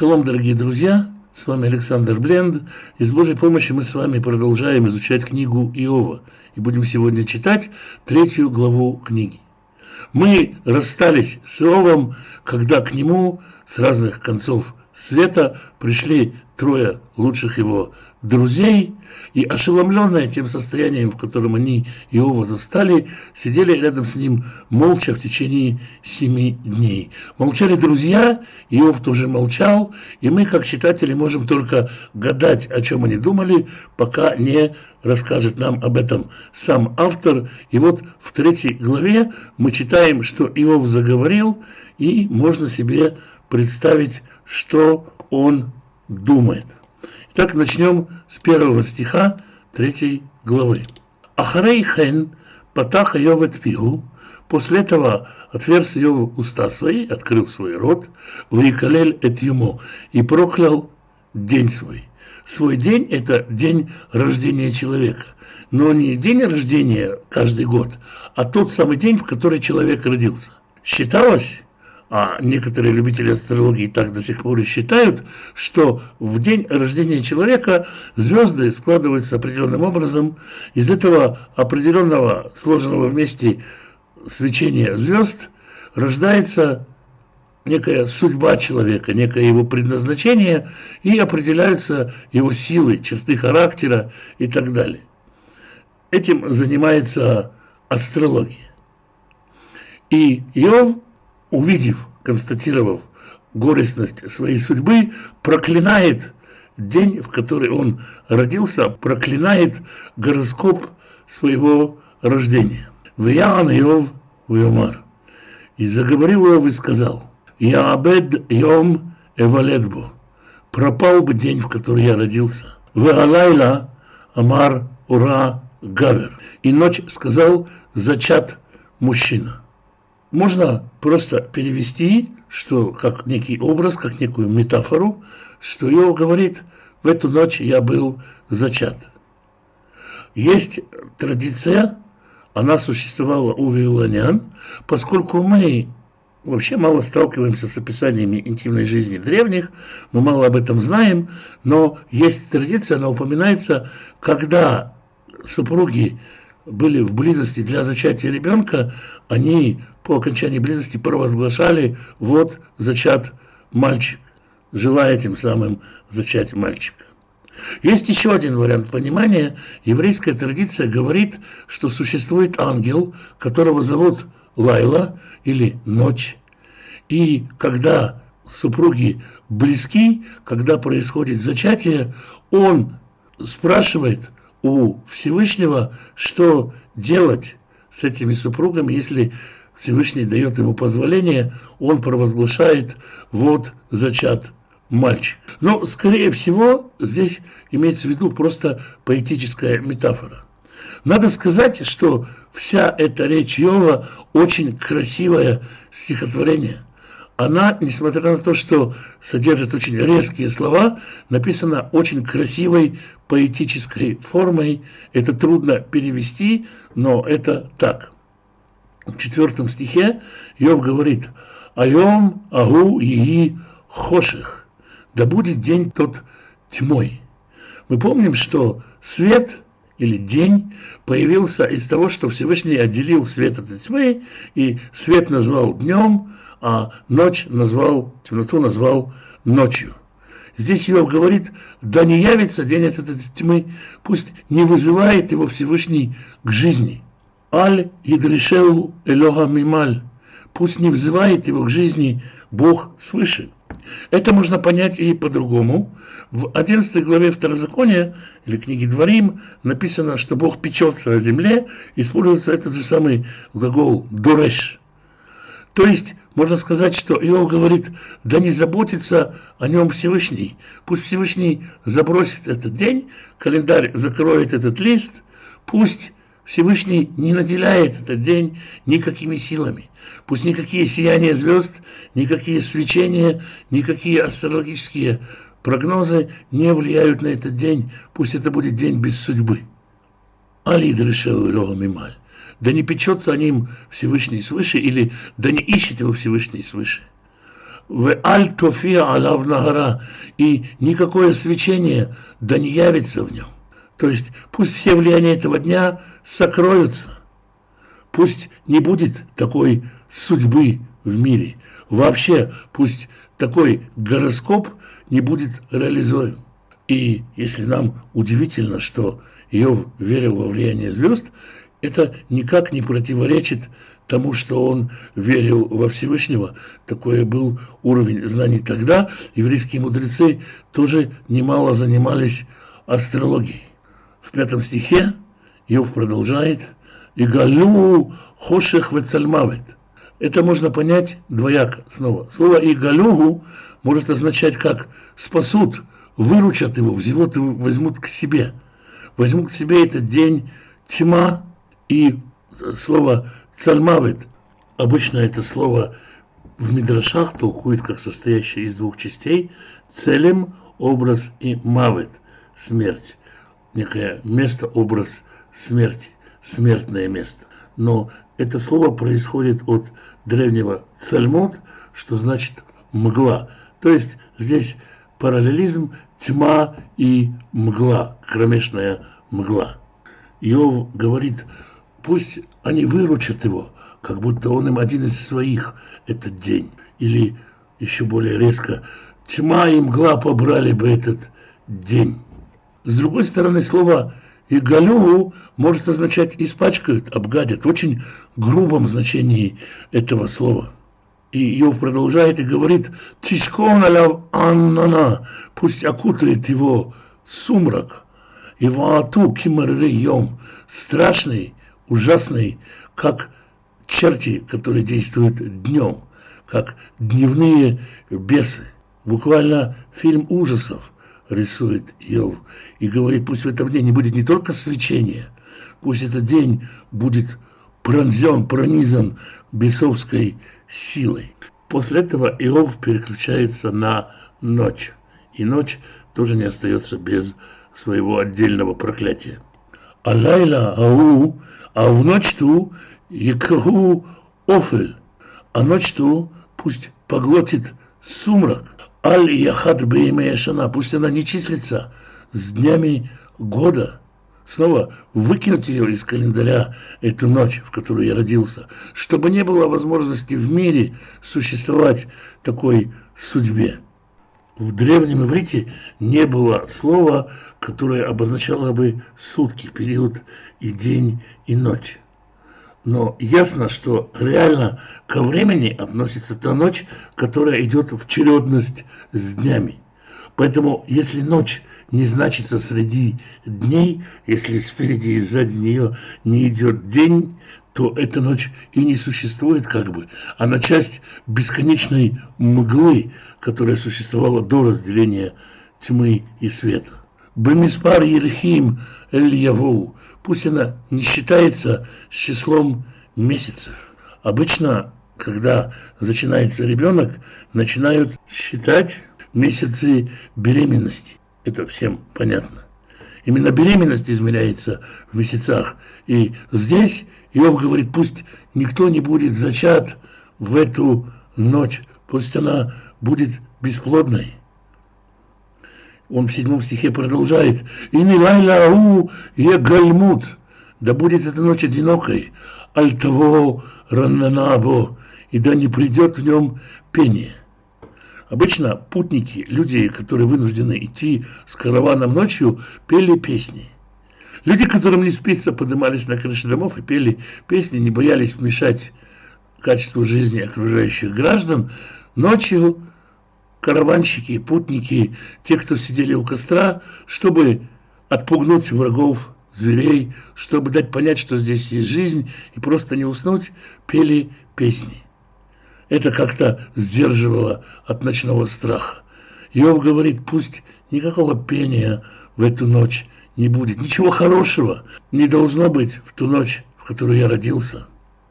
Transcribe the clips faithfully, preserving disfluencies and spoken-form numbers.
Шалом, дорогие друзья, с вами Александр Бленд, и с Божьей помощью мы с вами продолжаем изучать книгу Иова, и будем сегодня читать третью главу книги. Мы расстались с Иовом, когда к нему с разных концов света пришли трое лучших его друзей, и ошеломленные тем состоянием, в котором они Иова застали, сидели рядом с ним молча в течение семи дней. Молчали друзья, Иов тоже молчал, и мы, как читатели, можем только гадать, о чем они думали, пока не расскажет нам об этом сам автор. И вот в третьей главе мы читаем, что Иов заговорил, и можно себе представить, что он думает. Итак, начнем с первого стиха третьей главы. «Ахарей хен патах Иов эт пигу». После этого отверз Иов уста свои, открыл свой рот, «ваикалель эт юмо», и проклял день свой. Свой день – это день рождения человека. Но не день рождения каждый год, а тот самый день, в который человек родился. Считалось, а некоторые любители астрологии так до сих пор и считают, что в день рождения человека звезды складываются определенным образом. Из этого определенного сложенного вместе свечения звезд рождается некая судьба человека, некое его предназначение, и определяются его силы, черты характера и так далее. Этим занимается астрология. И Иов, увидев, констатировав горестность своей судьбы, проклинает день, в который он родился, проклинает гороскоп своего рождения. «Ваян Иов ваямар». И заговорил Иов и сказал: «Я абед йом эваледбу». Пропал бы день, в который я родился. «Веалайла амар ура гавер». И ночь сказал: «зачат мужчина». Можно просто перевести, что как некий образ, как некую метафору, что Иов говорит: в эту ночь я был зачат. Есть традиция, она существовала у вавилонян, поскольку мы вообще мало сталкиваемся с описаниями интимной жизни древних, мы мало об этом знаем, но есть традиция, она упоминается, когда супруги были в близости для зачатия ребенка, они по окончании близости провозглашали: вот зачат мальчик, желая тем самым зачать мальчика. Есть еще один вариант понимания. Еврейская традиция говорит, что существует ангел, которого зовут Лайла или Ночь. И когда супруги близки, когда происходит зачатие, он спрашивает у Всевышнего, что делать с этими супругами. Если Всевышний дает ему позволение, он провозглашает: вот зачат мальчик. Но, скорее всего, здесь имеется в виду просто поэтическая метафора. Надо сказать, что вся эта речь Иова очень красивое стихотворение. Она, несмотря на то, что содержит очень резкие слова, написана очень красивой поэтической формой. Это трудно перевести, но это так. В четвертом стихе Иов говорит: «Айом агу ии хоших», да будет день тот тьмой. Мы помним, что свет или день появился из того, что Всевышний отделил свет от тьмы, и свет назвал днем, а ночь назвал, темноту назвал ночью. Здесь Иов говорит: да не явится день от этой тьмы, пусть не вызывает его Всевышний к жизни. Аль идрешеу элоха мималь, пусть не взывает его к жизни Бог свыше. Это можно понять и по-другому. В одиннадцатой главе Второзакония, или книги Дворим, написано, что Бог печется о земле, используется этот же самый глагол «дореш». То есть, можно сказать, что Иов говорит: да не заботится о нем Всевышний. Пусть Всевышний забросит этот день, календарь закроет этот лист, пусть Всевышний не наделяет этот день никакими силами. Пусть никакие сияния звезд, никакие свечения, никакие астрологические прогнозы не влияют на этот день. Пусть это будет день без судьбы. Али дрешеу элоха мималь. Да не печется о ним Всевышний свыше, или да не ищет его Всевышний свыше. в аль-тофия алав нагара, и никакое свечение да не явится в нем. То есть пусть все влияния этого дня сокроются, пусть не будет такой судьбы в мире, вообще пусть такой гороскоп не будет реализуем. И если нам удивительно, что Иов верил во влияние звезд, это никак не противоречит тому, что он верил во Всевышнего. Такой был уровень знаний тогда. Еврейские мудрецы тоже немало занимались астрологией. В пятом стихе Иов продолжает: «Игалю хошех вецальмавет». Это можно понять двояко снова. Слово «игалюгу» может означать как «спасут», «выручат его», «взят его», «возьмут к себе». «Возьмут к себе» — это день тьма, и слово «цальмавет», обычно это слово в мидрашах толкует как состоящее из двух частей: «целем» — образ, и «мавет» — смерть. Некое место, образ смерти, смертное место. Но это слово происходит от древнего «цальмот», что значит «мгла». То есть здесь параллелизм тьма и мгла, кромешная мгла. Иов говорит, пусть они выручат его, как будто он им один из своих этот день. Или еще более резко, тьма и мгла побрали бы этот день. С другой стороны, слово «игалю» может означать «испачкают», «обгадят», в очень грубом значении этого слова. И Иов продолжает и говорит: «Тишкон аляв аннана», пусть окутает его сумрак, и ваату кимарри йом, страшный, ужасный, как черти, которые действуют днем, как дневные бесы. Буквально фильм ужасов рисует Иов и говорит, пусть в этом дне не будет не только свечения, пусть этот день будет пронзен, пронизан бесовской силой. После этого Иов переключается на ночь, и ночь тоже не остается без своего отдельного проклятия. Алайла ау, а в ночь ту якху офель, а ночь ту пусть поглотит сумрак. Аль яхат беймея шана, пусть она не числится с днями года. Снова выкинуть ее из календаря, эту ночь, в которую я родился, чтобы не было возможности в мире существовать такой судьбе. В древнем иврите не было слова, которое обозначало бы сутки, период и день, и ночь. Но ясно, что реально ко времени относится та ночь, которая идет в чередность с днями. Поэтому, если ночь не значится среди дней, если спереди и сзади нее не идет день, то эта ночь и не существует как бы. Она часть бесконечной мглы, которая существовала до разделения тьмы и света. Бемиспар Ерхим эль явоу, пусть она не считается с числом месяцев. Обычно, когда начинается ребенок, начинают считать месяцы беременности. Это всем понятно. Именно беременность измеряется в месяцах. И здесь Иов говорит, пусть никто не будет зачат в эту ночь, пусть она будет бесплодной. Он в седьмом стихе продолжает: «Ини лайла ау егальмут», да будет эта ночь одинокой, аль того раннанабо, и да не придет в нем пение. Обычно путники, люди, которые вынуждены идти с караваном ночью, пели песни. Люди, которым не спится, поднимались на крыши домов и пели песни, не боялись вмешать качеству жизни окружающих граждан. Ночью караванщики, путники, те, кто сидели у костра, чтобы отпугнуть врагов, зверей, чтобы дать понять, что здесь есть жизнь, и просто не уснуть, пели песни. Это как-то сдерживало от ночного страха. Иов говорит, пусть никакого пения в эту ночь не будет. Ничего хорошего не должно быть в ту ночь, в которую я родился.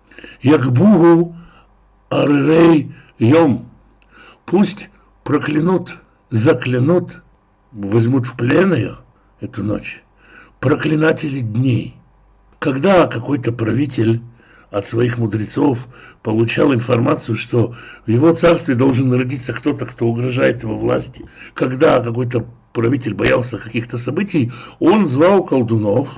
Якбугу аррей йом. Пусть проклянут, заклянут, возьмут в плен ее, эту ночь, проклинатели дней. Когда какой-то правитель от своих мудрецов получал информацию, что в его царстве должен родиться кто-то, кто угрожает его власти. Когда какой-то правитель боялся каких-то событий, он звал колдунов,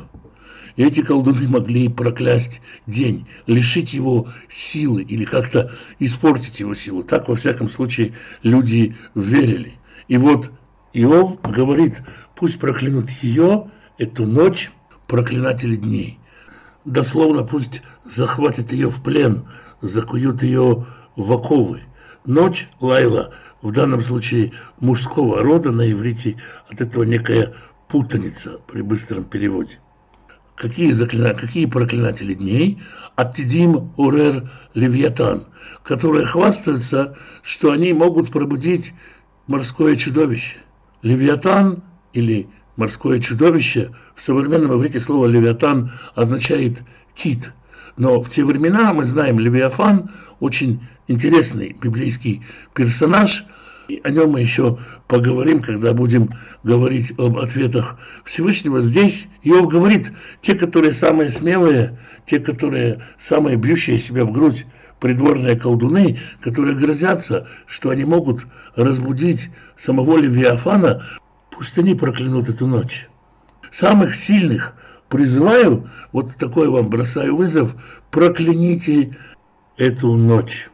и эти колдуны могли проклясть день, лишить его силы или как-то испортить его силу. Так, во всяком случае, люди верили. И вот Иов говорит: пусть проклянут ее, эту ночь, проклинатели дней. Дословно, пусть захватят ее в плен, закуют ее в оковы. Ночь, лайла, в данном случае мужского рода, на иврите от этого некая путаница при быстром переводе. Какие, заклина... Какие проклинатели дней? Аттидим урер левиатан, которые хвастаются, что они могут пробудить морское чудовище. Левиатан или морское чудовище, в современном иврите слово левиатан означает кит. Но в те времена, мы знаем, Левиафан очень интересный библейский персонаж. И о нем мы еще поговорим, когда будем говорить об ответах Всевышнего. Здесь Иов говорит: те, которые самые смелые, те, которые самые бьющие себя в грудь придворные колдуны, которые грозятся, что они могут разбудить самого Левиафана, пусть они проклянут эту ночь. Самых сильных призываю, вот такой вам бросаю вызов: прокляните эту ночь.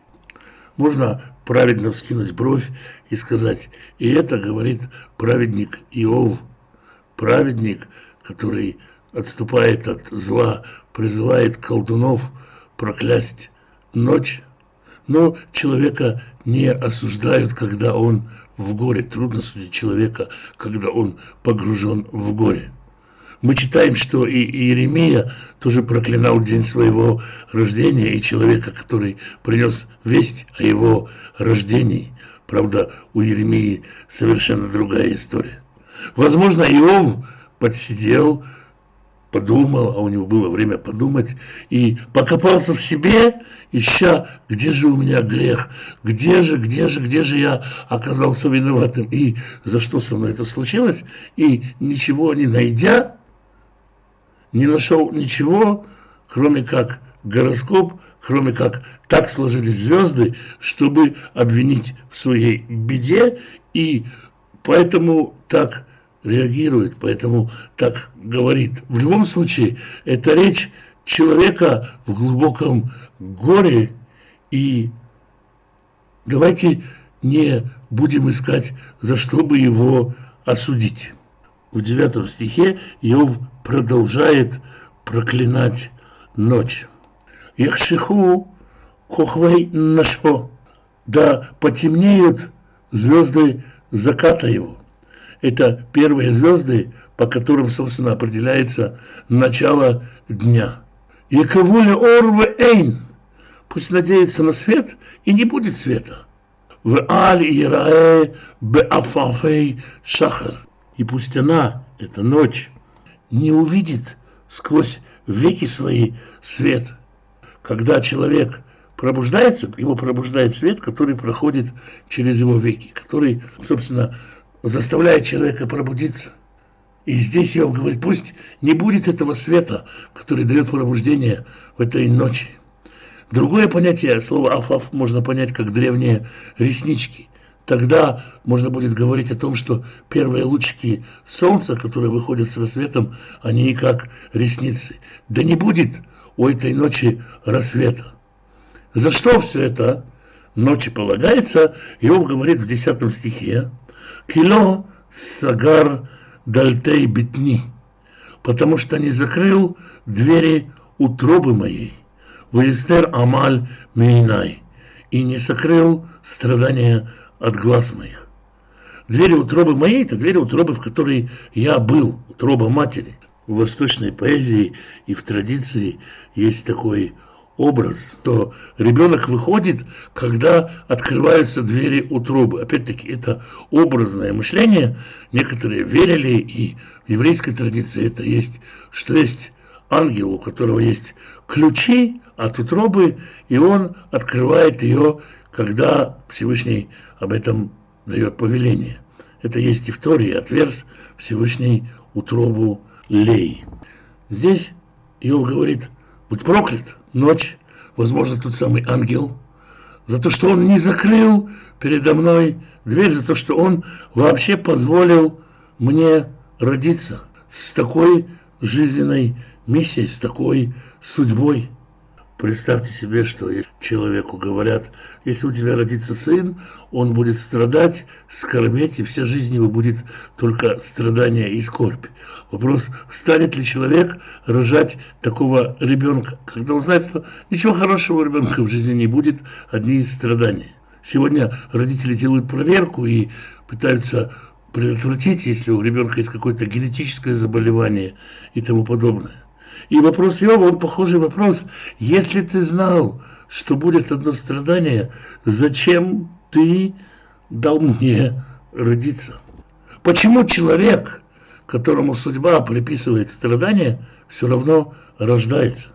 Можно праведно вскинуть бровь и сказать: и это говорит праведник Иов, праведник, который отступает от зла, призывает колдунов проклясть ночь. Но человека не осуждают, когда он в горе. Трудно судить человека, когда он погружен в горе. Мы читаем, что и Иеремия тоже проклинал день своего рождения, и человека, который принес весть о его рождении. Правда, у Иеремии совершенно другая история. Возможно, Иов подсидел, подумал, а у него было время подумать, и покопался в себе, ища, где же у меня грех, где же, где же, где же я оказался виноватым, и за что со мной это случилось, и ничего не найдя, не нашел ничего, кроме как гороскоп, кроме как так сложились звезды, чтобы обвинить в своей беде, и поэтому так реагирует, поэтому так говорит. В любом случае, это речь человека в глубоком горе, и давайте не будем искать, за что бы его осудить. В девятом стихе Иов продолжает проклинать ночь. Яхшиху кохвей нашпо, да потемнеют звезды заката его. Это первые звезды, по которым, собственно, определяется начало дня. Яковуля орве эйн, пусть надеется на свет, и не будет света. В аль ирае беафафей шахар, и пусть она, эта ночь, не увидит сквозь веки свои свет. Когда человек пробуждается, его пробуждает свет, который проходит через его веки, который, собственно, заставляет человека пробудиться. И здесь Иов говорит: пусть не будет этого света, который дает пробуждение в этой ночи. Другое понятие, слово «афаф» можно понять как древние реснички. Тогда можно будет говорить о том, что первые лучики солнца, которые выходят с рассветом, они как ресницы. Да не будет у этой ночи рассвета. За что все это ночи полагается? Иов говорит в десятом стихе: «Кило сагар дальтей битни», потому что не закрыл двери утробы моей, «Ваистер амаль мейнай», и не сокрыл страдания от глаз моих. Двери утробы моей – это двери утробы, в которой я был, утроба матери. В восточной поэзии и в традиции есть такой образ, что ребенок выходит, когда открываются двери утробы. Опять-таки, это образное мышление. Некоторые верили, и в еврейской традиции это есть, что есть ангел, у которого есть ключи от утробы, и он открывает ее, когда Всевышний об этом дает повеление. Это есть и в Торе, отверз Всевышний утробу Лей. Здесь Иов говорит: будь проклят, ночь, возможно, тот самый ангел, за то, что он не закрыл передо мной дверь, за то, что он вообще позволил мне родиться с такой жизненной миссией, с такой судьбой. Представьте себе, что человеку говорят, если у тебя родится сын, он будет страдать, скорбеть, и вся жизнь его будет только страдания и скорбь. Вопрос, станет ли человек рожать такого ребенка, когда он знает, что ничего хорошего у ребенка в жизни не будет, одни страдания. Сегодня родители делают проверку и пытаются предотвратить, если у ребенка есть какое-то генетическое заболевание и тому подобное. И вопрос Иова, он похожий вопрос. Если ты знал, что будет одно страдание, зачем ты дал мне родиться? Почему человек, которому судьба приписывает страдания, все равно рождается?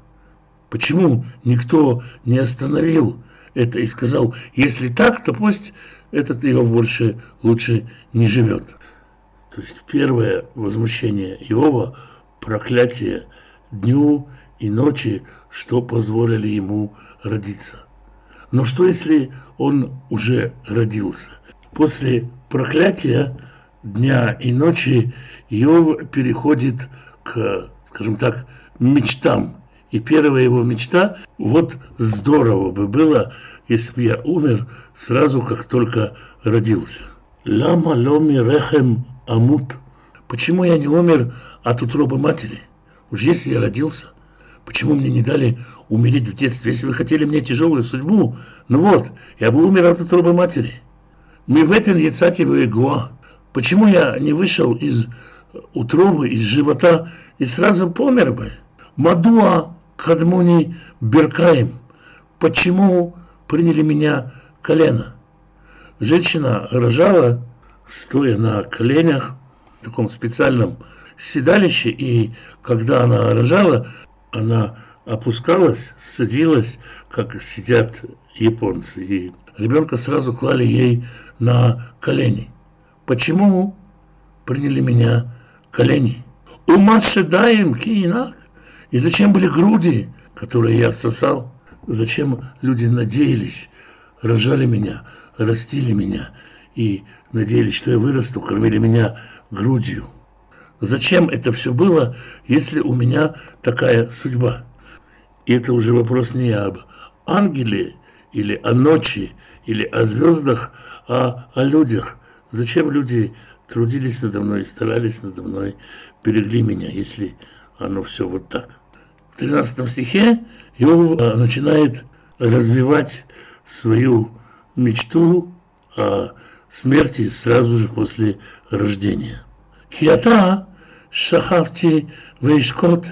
Почему никто не остановил это и сказал, если так, то пусть этот Иов больше лучше не живет? То есть первое возмущение Иова, проклятие дню и ночи, что позволили ему родиться. Но что, если он уже родился? После проклятия дня и ночи Иов переходит к, скажем так, мечтам. И первая его мечта, вот здорово бы было, если бы я умер сразу, как только родился. Лама ломи рехем амут. Почему я не умер от утробы матери? Уж если я родился, почему мне не дали умереть в детстве? Если вы хотели мне тяжелую судьбу, ну вот, я бы умер от утробы матери. Мы в этом яцати вегуа. Почему я не вышел из утробы, из живота и сразу помер бы? Мадуа кадмуни беркаем. Почему приняли меня колено? Женщина рожала, стоя на коленях, в таком специальном седалище, и когда она рожала, она опускалась, садилась, как сидят японцы, и ребенка сразу клали ей на колени. Почему приняли меня колени? Умашедаем киинак. И зачем были груди, которые я сосал? Зачем люди надеялись, рожали меня, растили меня и надеялись, что я вырасту, кормили меня грудью? Зачем это все было, если у меня такая судьба? И это уже вопрос не об ангеле, или о ночи, или о звездах, а о людях. Зачем люди трудились надо мной, старались надо мной, берегли меня, если оно все вот так? В тринадцатом стихе Иов начинает развивать свою мечту о смерти сразу же после рождения. Кията шахавти вейшкот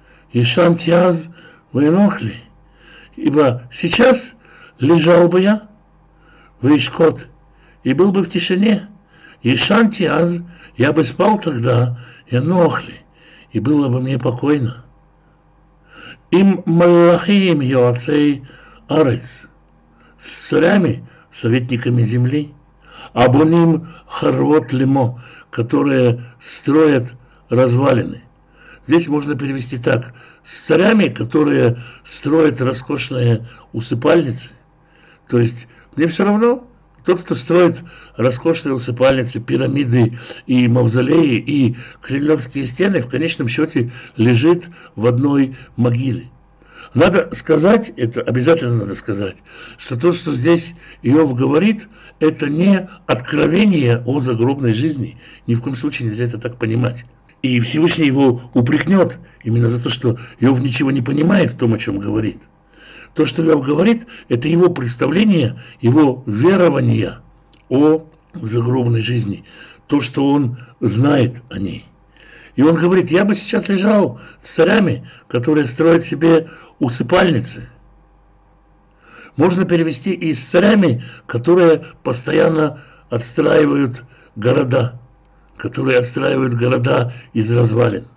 ишанти аз вейнохли. Ибо сейчас лежал бы я вейшкот и был бы в тишине. Ишанти аз, я бы спал тогда, и нохли, и было бы мне покойно. Им малахим йоацей арец, с царями, советниками земли, абуним харвот лимо, которые строят развалины. Здесь можно перевести так: с царями, которые строят роскошные усыпальницы. То есть мне все равно, тот, кто строит роскошные усыпальницы, пирамиды и мавзолеи, и кремлевские стены, в конечном счете лежит в одной могиле. Надо сказать, это обязательно надо сказать, что то, что здесь Иов говорит, это не откровение о загробной жизни. Ни в коем случае нельзя это так понимать. И Всевышний его упрекнет именно за то, что Иов ничего не понимает в том, о чем говорит. То, что Иов говорит, это его представление, его верование о загробной жизни. То, что он знает о ней. И он говорит: я бы сейчас лежал с царями, которые строят себе усыпальницы. Можно перевести и с царями, которые постоянно отстраивают города, которые отстраивают города из развалин.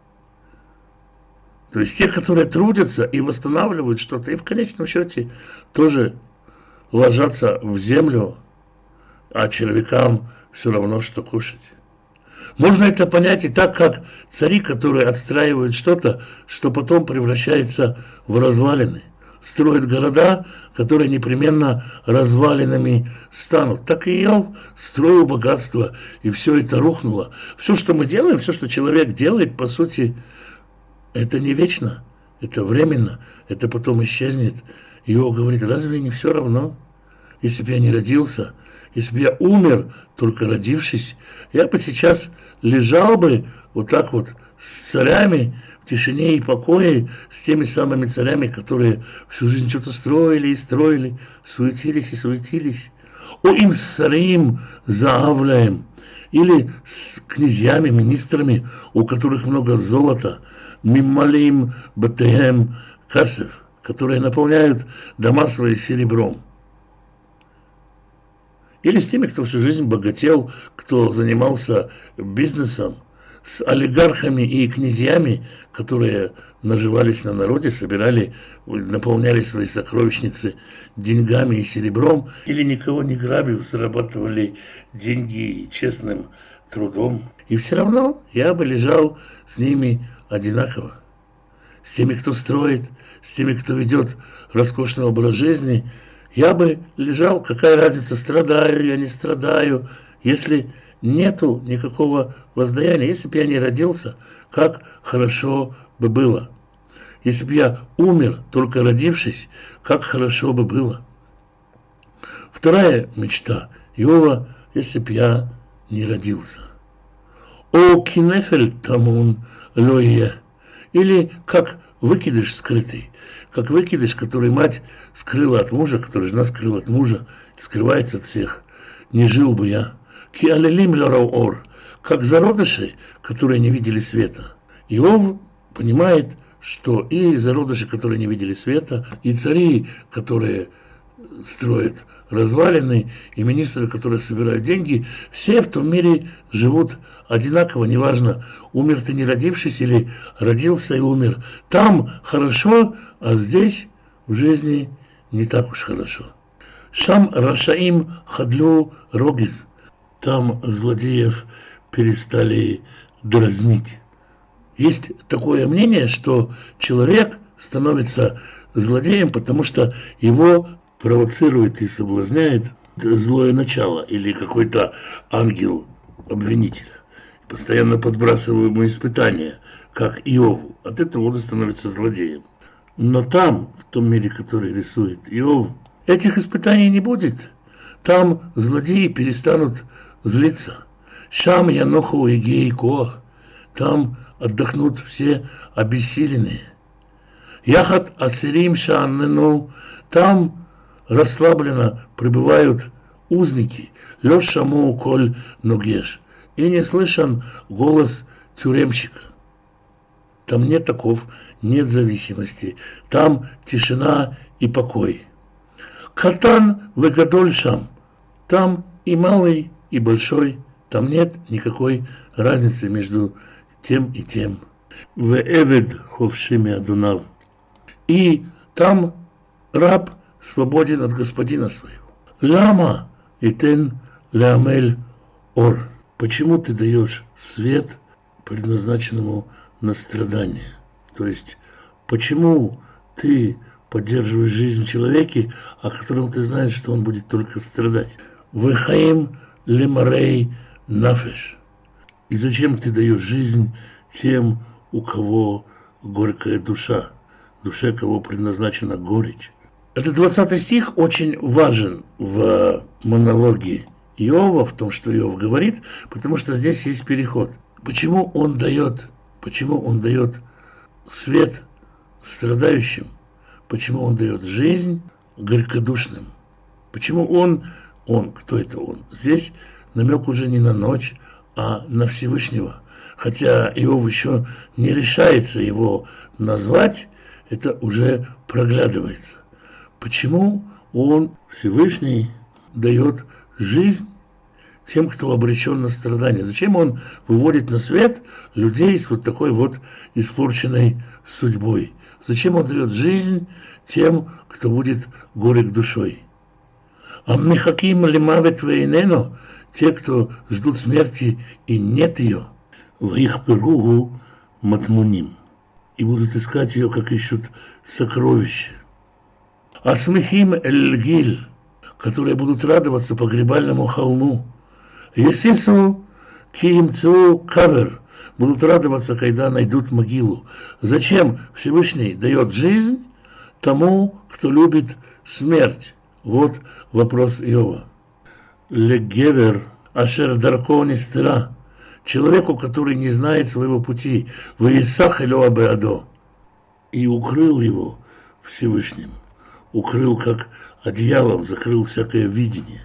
То есть те, которые трудятся и восстанавливают что-то, и в конечном счете тоже ложатся в землю, а червякам все равно, что кушать. Можно это понять и так, как цари, которые отстраивают что-то, что потом превращается в развалины. строит города, которые непременно развалинами станут. Так и Иов строил богатство, и все это рухнуло. Все, что мы делаем, все, что человек делает, по сути, это не вечно, это временно, это потом исчезнет. Иов говорит, разве не все равно? Если бы я не родился, если бы я умер, только родившись, я бы сейчас лежал бы вот так вот с царями, в тишине и покое, с теми самыми царями, которые всю жизнь что-то строили и строили, суетились и суетились. О им с царем заавляем, или с князьями, министрами, у которых много золота, мималим батеем касев, которые наполняют дома свои серебром. Или с теми, кто всю жизнь богател, кто занимался бизнесом, с олигархами и князьями, которые наживались на народе, собирали, наполняли свои сокровищницы деньгами и серебром, или никого не грабив, зарабатывали деньги честным трудом. И все равно я бы лежал с ними одинаково. С теми, кто строит, с теми, кто ведет роскошный образ жизни, я бы лежал, какая разница, страдаю я, не страдаю, если нету никакого воздаяния. Если бы я не родился, как хорошо бы было. Если бы я умер, только родившись, как хорошо бы было. Вторая мечта Иова, если бы я не родился. О кинефель тамун лое. Или как выкидыш скрытый. Как выкидыш, который мать скрыла от мужа, который жена скрыла от мужа, скрывается от всех. Не жил бы я. Киалелим ларауор. Как зародыши, которые не видели света. Иов понимает, что и зародыши, которые не видели света, и цари, которые строят развалины, и министры, которые собирают деньги, все в том мире живут одинаково, неважно, умер ты не родившись или родился и умер. Там хорошо, а здесь в жизни не так уж хорошо. Шам рашаим хадлю рогиз. Там злодеев перестали дразнить. Есть такое мнение, что человек становится злодеем, потому что его провоцирует и соблазняет злое начало или какой-то ангел-обвинитель. Постоянно подбрасываем ему испытания, как Иову. От этого он и становится злодеем. Но там, в том мире, который рисует Иов, этих испытаний не будет. Там злодеи перестанут злиться. Шам яноху и гей коах. Там отдохнут все обессиленные. Яхат асирим шаннену. Там расслабленно пребывают узники. Лёш шаму коль ногеш. И не слышен голос тюремщика. Там нет таков, нет зависимости. Там тишина и покой. Катан вегадоль шам. Там и малый, и большой. Там нет никакой разницы между тем и тем. Веэвед ховшими адунав. И там раб свободен от господина своего. Лама итен лямель ор. Почему ты даешь свет, предназначенному на страдание? То есть, почему ты поддерживаешь жизнь в человеке, о котором ты знаешь, что он будет только страдать? Вехаим лемарей нафеш. И зачем ты даешь жизнь тем, у кого горькая душа, душе кого предназначена горечь? Этот двадцатый стих очень важен в монологе Иова, в том, что Иов говорит, потому что здесь есть переход. Почему он дает, почему он дает свет страдающим? Почему он дает жизнь горькодушным? Почему он, он, кто это он? Здесь намек уже не на ночь, а на Всевышнего. Хотя Иов еще не решается его назвать, это уже проглядывается. Почему он, Всевышний, дает жизнь тем, кто обречен на страдания? Зачем он выводит на свет людей с вот такой вот испорченной судьбой? Зачем он дает жизнь тем, кто будет горек душой? Аммихаким лимавет вейнено, те, кто ждут смерти и нет ее, в их матмуним, и будут искать ее, как ищут сокровища. Асмихим эль-гиль, которые будут радоваться погребальному холму. Есису киимцу кавер, будут радоваться, когда найдут могилу. Зачем Всевышний дает жизнь тому, кто любит смерть? Вот вопрос Иова. Легевер ашер дарко нестера, человеку, который не знает своего пути, ваисах элоа беадо, и укрыл его Всевышним, укрыл как одеялом, закрыл всякое видение.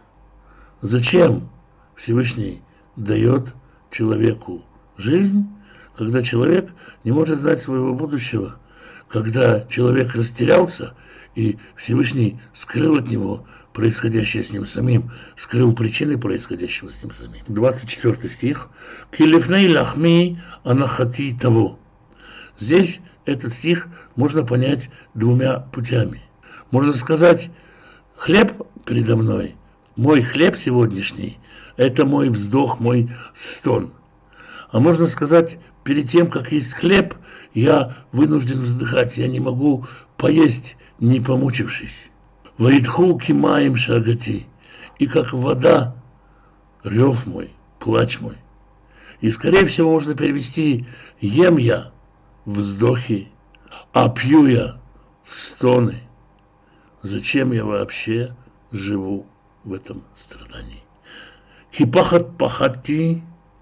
Зачем Всевышний дает человеку жизнь, когда человек не может знать своего будущего, когда человек растерялся, и Всевышний скрыл от него происходящее с ним самим, скрыл причины происходящего с ним самим. двадцать четвёртый стих. «Килифней лахми анахати того». Здесь этот стих можно понять двумя путями. Можно сказать, хлеб передо мной, мой хлеб сегодняшний, это мой вздох, мой стон. А можно сказать, перед тем, как есть хлеб, я вынужден вздыхать, я не могу поесть, не помучившись. «Ваидху кимаем шагати», и как вода, рев мой, плач мой. И, скорее всего, можно перевести «ем я» вздохи, а пью я стоны. Зачем я вообще живу в этом страдании? Кипахат пахати,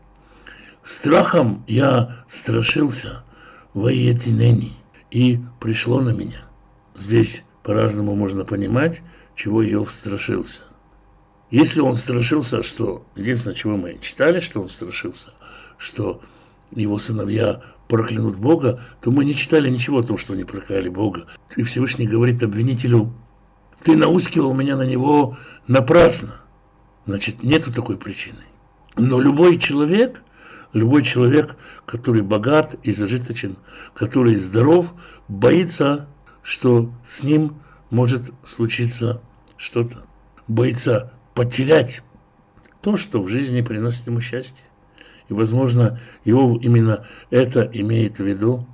страхом я страшился, ваетинени, и пришло на меня. Здесь по-разному можно понимать, чего Иов страшился. Если он страшился, что, единственное, чего мы читали, что он страшился, что его сыновья проклянут Бога, то мы не читали ничего о том, что они прокляли Бога. И Всевышний говорит обвинителю: ты наускивал меня на него напрасно. Значит, нету такой причины. Но любой человек, любой человек, который богат и зажиточен, который здоров, боится, что с ним может случиться что-то. Боится потерять то, что в жизни приносит ему счастье. И, возможно, Иов именно это имеет в виду.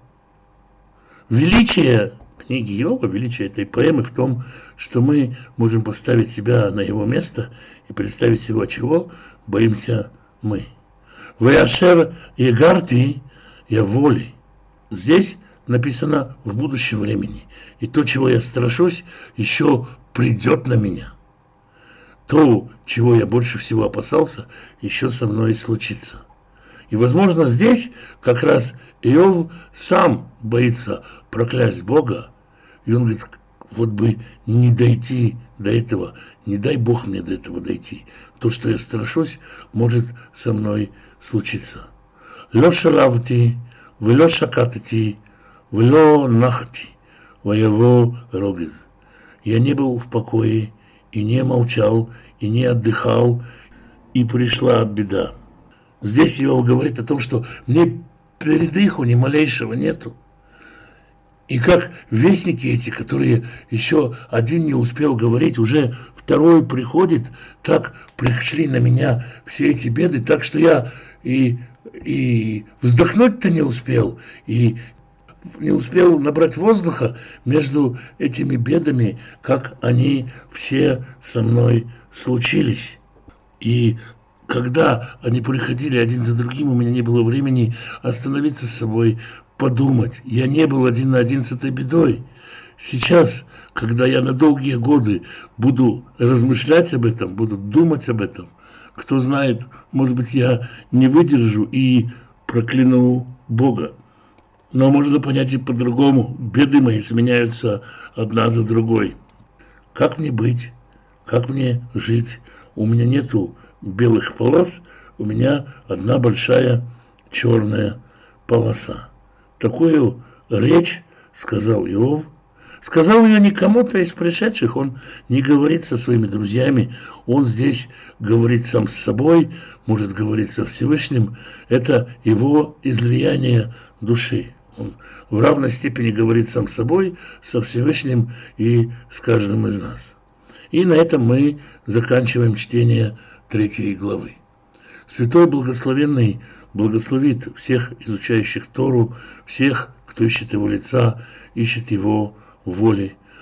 Величие книги Иова, величие этой поэмы в том, что мы можем поставить себя на его место и представить его, чего боимся мы. «Веашер егарти я воли». Здесь написано в будущем времени. И то, чего я страшусь, еще придет на меня. То, чего я больше всего опасался, еще со мной случится. И, возможно, здесь как раз Иов сам боится проклясть Бога. И он говорит, вот бы не дойти до этого, не дай Бог мне до этого дойти. То, что я страшусь, может со мной случиться. «Ло шалавти, вело шакатати, вело нахти, воево рогез». Я не был в покое, и не молчал, и не отдыхал, и пришла беда. Здесь Иов говорит о том, что мне передыху ни малейшего нету. И как вестники эти, которые еще один не успел говорить, уже второй приходит, так пришли на меня все эти беды, так что я и, и вздохнуть-то не успел, и не успел набрать воздуха между этими бедами, как они все со мной случились. И когда они приходили один за другим, у меня не было времени остановиться с собой, подумать. Я не был один на один с этой бедой. Сейчас, когда я на долгие годы буду размышлять об этом, буду думать об этом, кто знает, может быть, я не выдержу и прокляну Бога. Но можно понять и по-другому. Беды мои сменяются одна за другой. Как мне быть? Как мне жить? У меня нету белых полос, у меня одна большая черная полоса. Такую речь сказал Иов. Сказал ее не кому-то из пришедших, он не говорит со своими друзьями, он здесь говорит сам с собой, может говорить со Всевышним. Это его излияние души. Он в равной степени говорит сам с собой, со Всевышним и с каждым из нас. И на этом мы заканчиваем чтение третьей главы. Святой Благословенный благословит всех изучающих Тору, всех, кто ищет его лица, ищет его воли.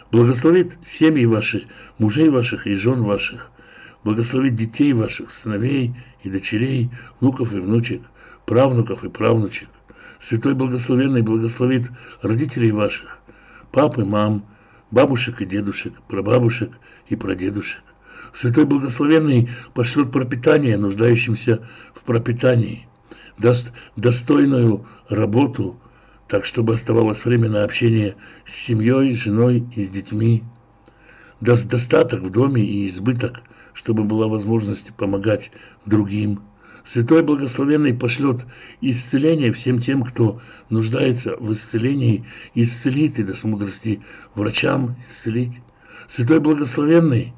Благословит семьи ваши, мужей ваших и жен ваших. Благословит детей ваших, сыновей и дочерей, внуков и внучек, правнуков и правнучек. Святой Благословенный благословит родителей ваших, пап и мам, бабушек и дедушек, прабабушек и прадедушек. Святой Благословенный пошлет пропитание нуждающимся в пропитании, даст достойную работу, так чтобы оставалось время на общение с семьей, с женой и с детьми, даст достаток в доме и избыток, чтобы была возможность помогать другим. Святой Благословенный пошлет исцеление всем тем, кто нуждается в исцелении, исцелит и даст мудрости врачам исцелить. Святой Благословенный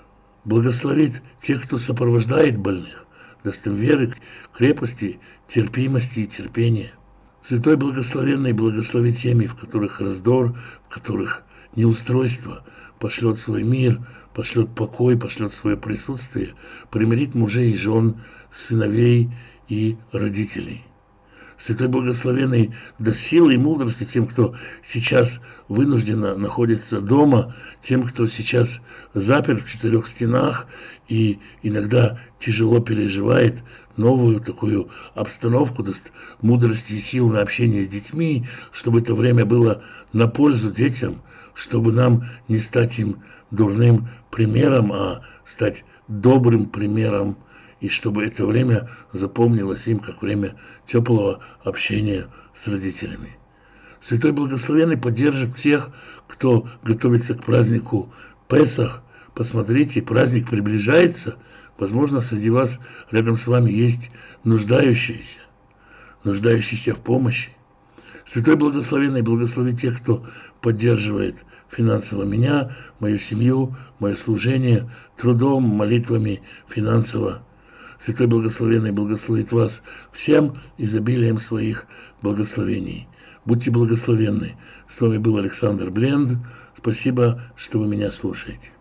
благословит тех, кто сопровождает больных, даст им веры, крепости, терпимости и терпения. Святой Благословенный благословит семьи, в которых раздор, в которых неустройство, пошлет свой мир, пошлет покой, пошлет свое присутствие, примирит мужей и жен, сыновей и родителей. Святой Благословенный даст силы и мудрости тем, кто сейчас вынужденно находится дома, тем, кто сейчас заперт в четырех стенах и иногда тяжело переживает новую такую обстановку, даст мудрости и сил на общение с детьми, чтобы это время было на пользу детям, чтобы нам не стать им дурным примером, а стать добрым примером, и чтобы это время запомнилось им как время теплого общения с родителями. Святой Благословенный поддержит всех, кто готовится к празднику Песах. Посмотрите, праздник приближается. Возможно, среди вас, рядом с вами есть нуждающиеся, нуждающиеся в помощи. Святой Благословенный благословит тех, кто поддерживает финансово меня, мою семью, мое служение, трудом, молитвами, финансово. Святой Благословенный благословит вас всем изобилием своих благословений. Будьте благословенны. С вами был Александр Бленд. Спасибо, что вы меня слушаете.